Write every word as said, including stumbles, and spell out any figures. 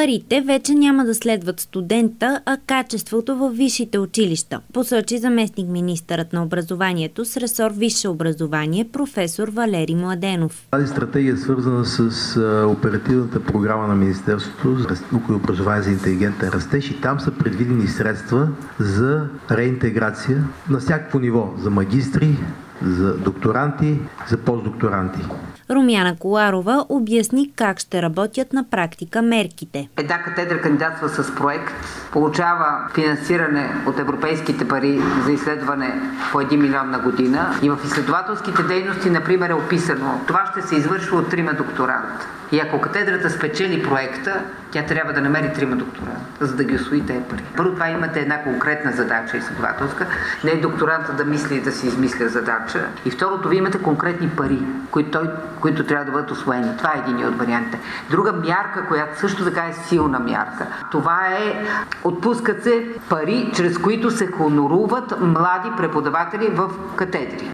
Парите вече няма да следват студента, а качеството във висшите училища, посочи заместник-министърът на образованието с ресор висше образование професор Валери Младенов. Тази стратегия е свързана с оперативната програма на Министерството за наука и образование за интелигентен растеж и там са предвидени средства за реинтеграция на всяко ниво, за магистри, за докторанти, за постдокторанти. Румяна Коларова обясни как ще работят на практика мерките. Една катедра кандидатства с проект, получава финансиране от европейските пари за изследване по един милион на година и в изследователските дейности, например, е описано, това ще се извършва от трима докторанта. И ако катедрата спечели проекта, тя трябва да намери трима докторанта, за да ги усвои тези пари. Първо, това имате една конкретна задача изследователска, не е докторанта да мисли и да си измисля задача. И второто, вие имате конкретни пари, които, той, които трябва да бъдат усвоени. Това е един от вариантите. Друга мярка, която също така е силна мярка, това е отпускат се пари, чрез които се хоноруват млади преподаватели в катедри.